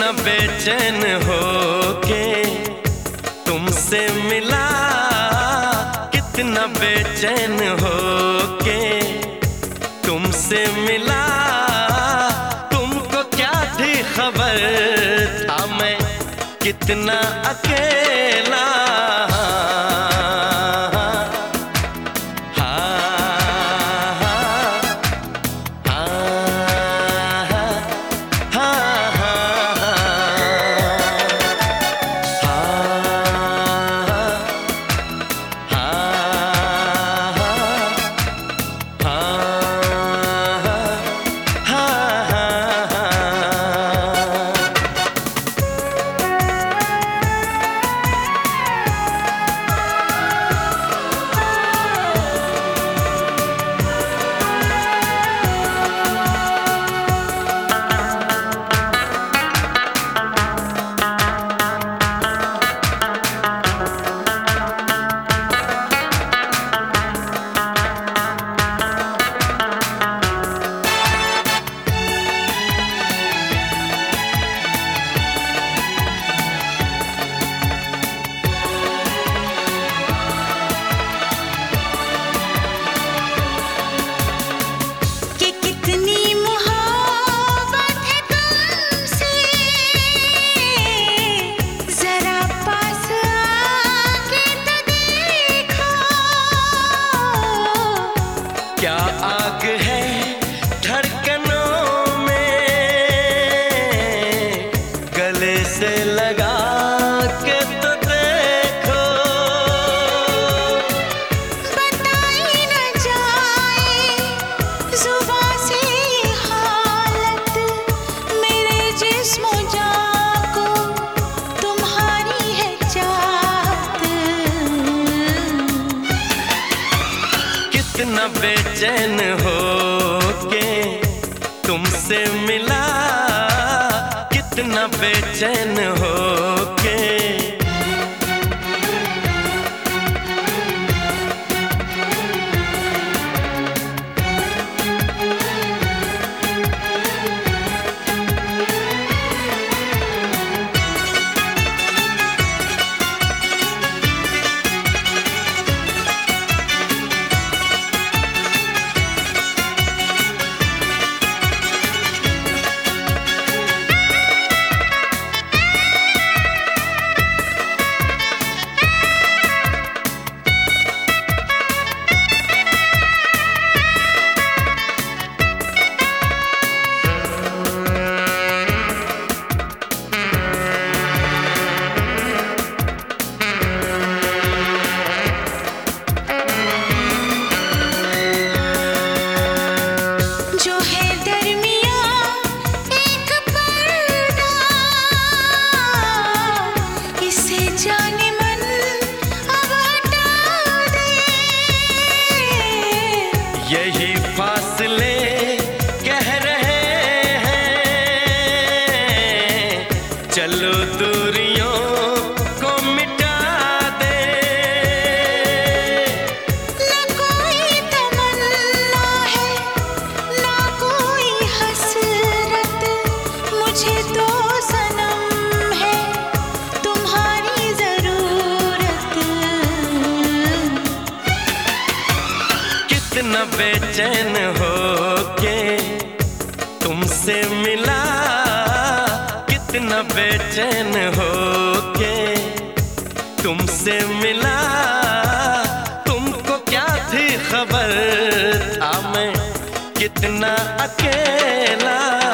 कितना बेचैन हो के तुमसे मिला, कितना बेचैन हो के तुमसे मिला। तुमको क्या थी खबर, था मैं कितना अकेला। क्या आग है धड़कनों में, गले से लगा के तो देखो। बताई न जाए जुबां से हालत, मेरे जिस्म जान को तुम्हारी है चाहत। कितना बेचैन हो के तुमसे मिला, कितना बेचैन हो के। जो है दरमियाँ एक पर्दा, इसे जाने मन अब हटा दे। यही फासले कह रहे हैं, चलो दूरियों को मिटा दे। न कोई तमन्ना है ना कोई हसरत, मुझे तो सनम है तुम्हारी जरूरत। कितना बेचैन हो के तुमसे मिला, कितना बेचैन हो के तुमसे मिला। तुमको क्या थी खबर, था मैं कितना अकेला।